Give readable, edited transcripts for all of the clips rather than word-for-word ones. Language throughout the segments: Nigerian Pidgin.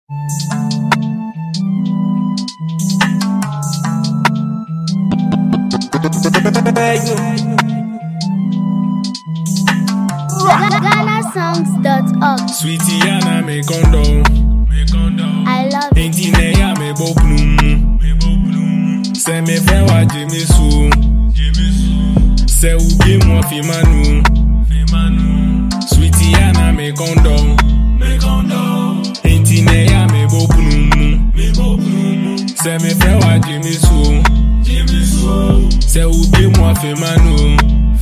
GhanaSongs.org. Sweetie Anna me kondo, I love it. Entine ya me boplum. Se me fe wa Jimmy Sue. Se ubi mo fi manu. Sweetie Anna me kondo, Entine ya me boplum. Se me fe wa Jimmy Sue. Se ubi mo fi manu.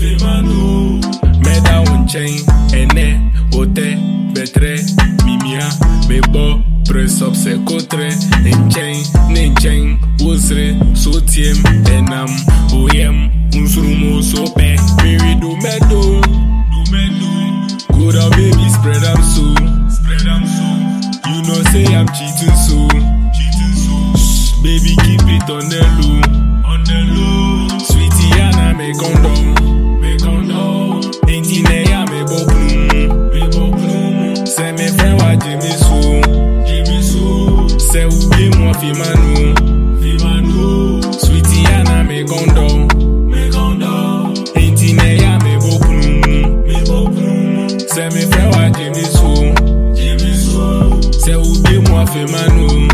Meda unchain, ene, ote, betre, mimia, mebo, press up se kotre, nenchain, wosre, sotiem, enam, oyem, unsurumo sope, miri do medo, good old baby, spread am so, you know say I'm cheating so, shh, baby keep it on the low, sweetie Anna me condom, Entine ya me boplum. Se me fe wa Jimmy Sue. Se ubi mo fi manu. Sweetie Anna me kondo. Entine ya me boplum. Se me fe wa Jimmy Sue. Se ubi mo fi manu.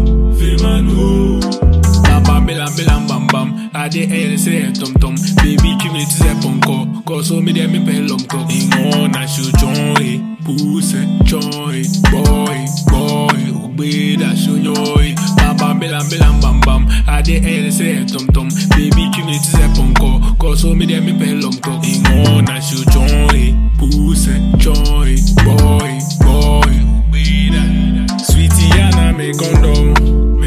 Bam bam. I dey air say tom tom. Baby give me to ponko. Cause so me dey me pay long talk. Ingo na show joy, pussy joy, boy. Obey that show joy. Bam bam. I dey air say tom tom. Baby give me to ponko. Cause so me dey me pay long talk. Ingo na show joy, pussy joy, boy. Obey that. Sweetie Anna me kondo.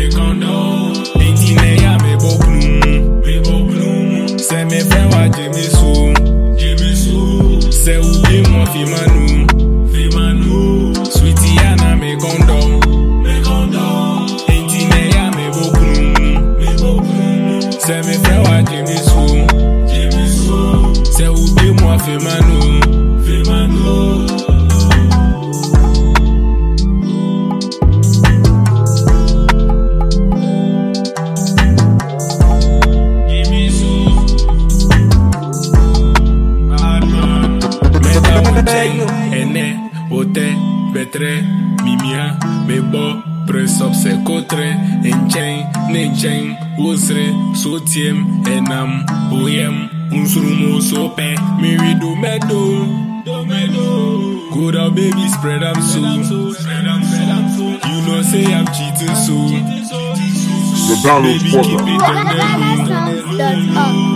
Entine ya me boplum. Se me fe wa Jimmy Sue. Se ubi mo fi manu. Sweetie Anna me kondo. Entine ya me boplum. Se me fe wa Jimmy Sue. Se ubi mo fi manu. Ene, ote, betre, mimia, mebo, press up se kotre, nenchain, wosre, sotiem, enam, oyem, unsurumo sope, miri do medo, good old baby spread am so, you know say I'm cheating so, The download baby spotter. keep it on the low. GhanaSongs.org.